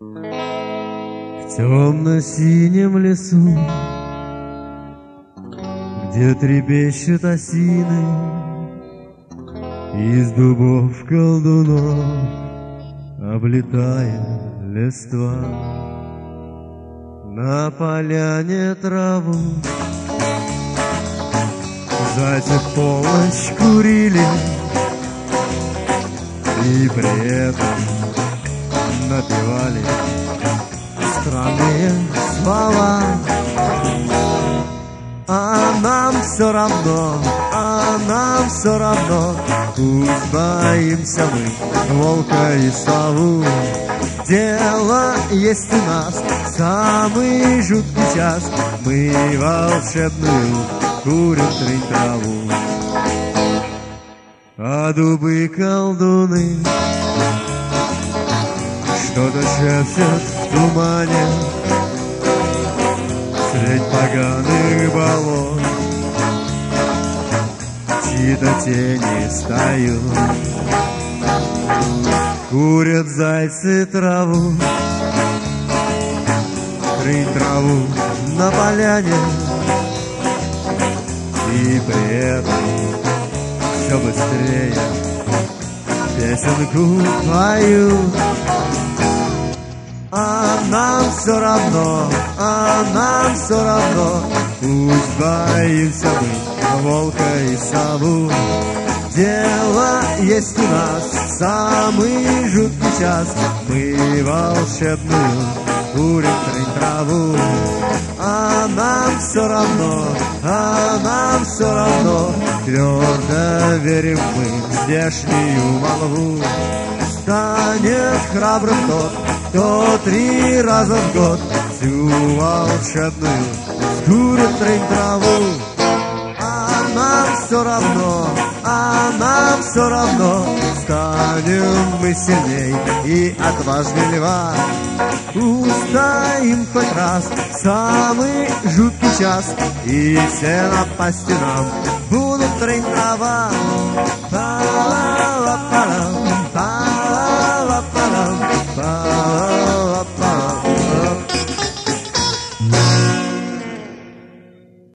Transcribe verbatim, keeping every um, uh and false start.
В темно-синем лесу, где трепещут осины, из дубов колдунов облетая листва, на поляне траву зайцы в полночь курили и при этом напевали странные слова. А нам все равно, а нам все равно, пусть боимся мы волка и сову. Дело есть у нас самый жуткий час, мы волшебную курим трынь траву. А дубы колдуны что-то шепчут в тумане средь поганых болот, чьи-то тени стают. Курят зайцы траву, трынь траву на поляне, и при этом все быстрее песенку поют. А нам все равно, а нам все равно, пусть боимся мы волка и сову. Дело есть у нас самый жуткий час, мы волшебную курим трынь траву. А нам все равно, а нам все равно, твердо верим мы в здешнюю молву. Станет храбрым тот, кто три раза в год всю волшебную скурит трынь траву. А нам все равно, а нам все равно, станем мы сильней и отважней льва. Устоим хоть раз в самый жуткий час, и все напасти нам будут трынь трава.